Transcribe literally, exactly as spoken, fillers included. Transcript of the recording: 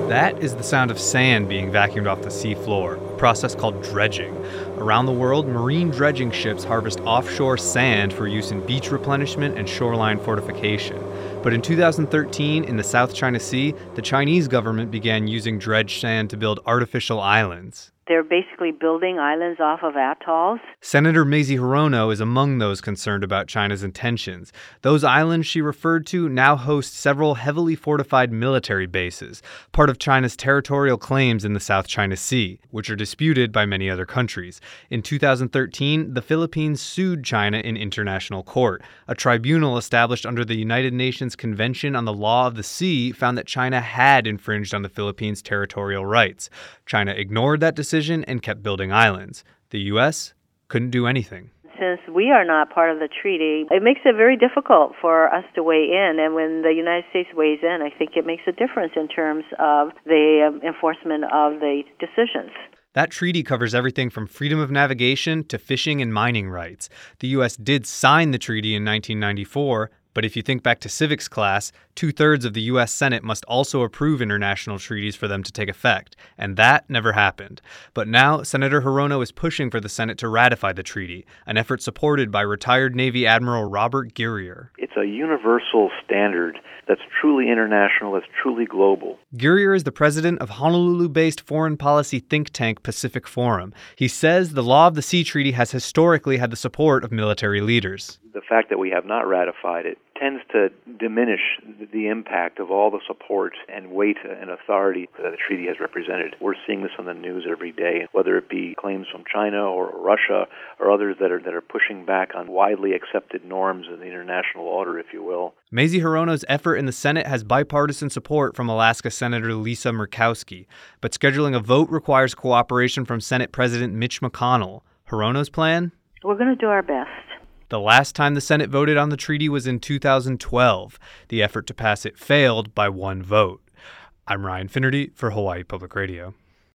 That is the sound of sand being vacuumed off the sea floor, a process called dredging. Around the world, marine dredging ships harvest offshore sand for use in beach replenishment and shoreline fortification. But in two thousand thirteen, in the South China Sea, the Chinese government began using dredged sand to build artificial islands. They're basically building islands off of atolls. Senator Mazie Hirono is among those concerned about China's intentions. Those islands she referred to now host several heavily fortified military bases, part of China's territorial claims in the South China Sea, which are disputed by many other countries. In two thousand thirteen, the Philippines sued China in international court. A tribunal established under the United Nations Convention on the Law of the Sea found that China had infringed on the Philippines' territorial rights. China ignored that decision and kept building islands. The U S couldn't do anything. Since we are not part of the treaty, it makes it very difficult for us to weigh in. And when the United States weighs in, I think it makes a difference in terms of the um, enforcement of the decisions. That treaty covers everything from freedom of navigation to fishing and mining rights. The U S did sign the treaty in nineteen ninety-four, but if you think back to civics class, two-thirds of the U S Senate must also approve international treaties for them to take effect, and that never happened. But now, Senator Hirono is pushing for the Senate to ratify the treaty, an effort supported by retired Navy Admiral Robert Guerrier. It's a universal standard that's truly international, that's truly global. Guerrier is the president of Honolulu-based foreign policy think tank Pacific Forum. He says the Law of the Sea Treaty has historically had the support of military leaders. The fact that we have not ratified it tends to diminish the impact of all the support and weight and authority that the treaty has represented. We're seeing this on the news every day, whether it be claims from China or Russia or others that are that are pushing back on widely accepted norms of the international order, if you will. Mazie Hirono's effort in the Senate has bipartisan support from Alaska Senator Lisa Murkowski, but scheduling a vote requires cooperation from Senate President Mitch McConnell. Hirono's plan? We're going to do our best. The last time the Senate voted on the treaty was in two thousand twelve. The effort to pass it failed by one vote. I'm Ryan Finnerty for Hawaii Public Radio.